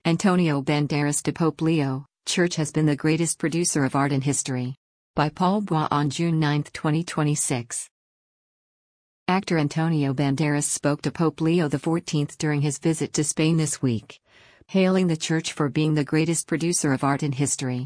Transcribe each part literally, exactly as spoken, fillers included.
Antonio Banderas to Pope Leo, Church has been the greatest producer of art in history. By Paul Bois on June ninth twenty twenty-six. Actor Antonio Banderas spoke to Pope Leo the fourteenth during his visit to Spain this week, hailing the Church for being the greatest producer of art in history.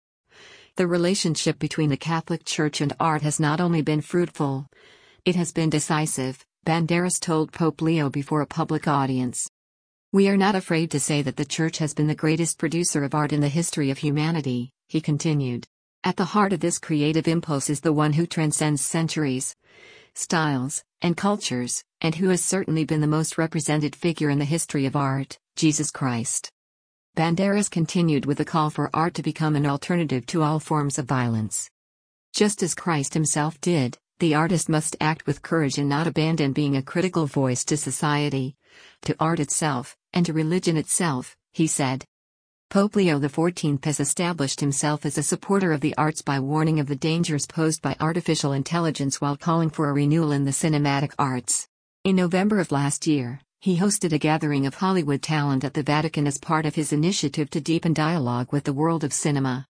The relationship between the Catholic Church and art has not only been fruitful, it has been decisive, Banderas told Pope Leo before a public audience. We are not afraid to say that the Church has been the greatest producer of art in the history of humanity, he continued. At the heart of this creative impulse is the one who transcends centuries, styles, and cultures, and who has certainly been the most represented figure in the history of art, Jesus Christ. Banderas continued with a call for art to become an alternative to all forms of violence. Just as Christ himself did, the artist must act with courage and not abandon being a critical voice to society, to art itself, and to religion itself, he said. Pope Leo the fourteenth has established himself as a supporter of the arts by warning of the dangers posed by artificial intelligence while calling for a renewal in the cinematic arts. In November of last year, he hosted a gathering of Hollywood talent at the Vatican as part of his initiative to deepen dialogue with the world of cinema.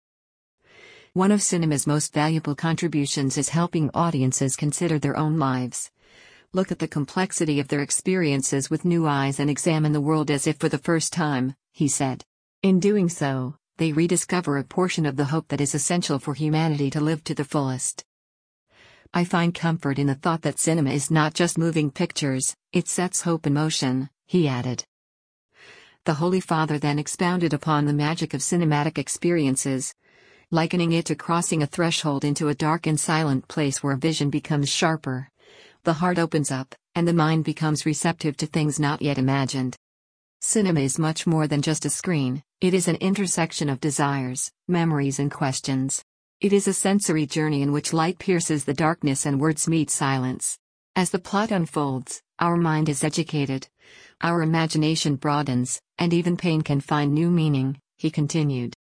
One of cinema's most valuable contributions is helping audiences consider their own lives, look at the complexity of their experiences with new eyes and examine the world as if for the first time, he said. In doing so, they rediscover a portion of the hope that is essential for humanity to live to the fullest. I find comfort in the thought that cinema is not just moving pictures, it sets hope in motion, he added. The Holy Father then expounded upon the magic of cinematic experiences, likening it to crossing a threshold into a dark and silent place where vision becomes sharper, the heart opens up, and the mind becomes receptive to things not yet imagined. Cinema is much more than just a screen, it is an intersection of desires, memories and questions. It is a sensory journey in which light pierces the darkness and words meet silence. As the plot unfolds, our mind is educated, our imagination broadens, and even pain can find new meaning, he continued.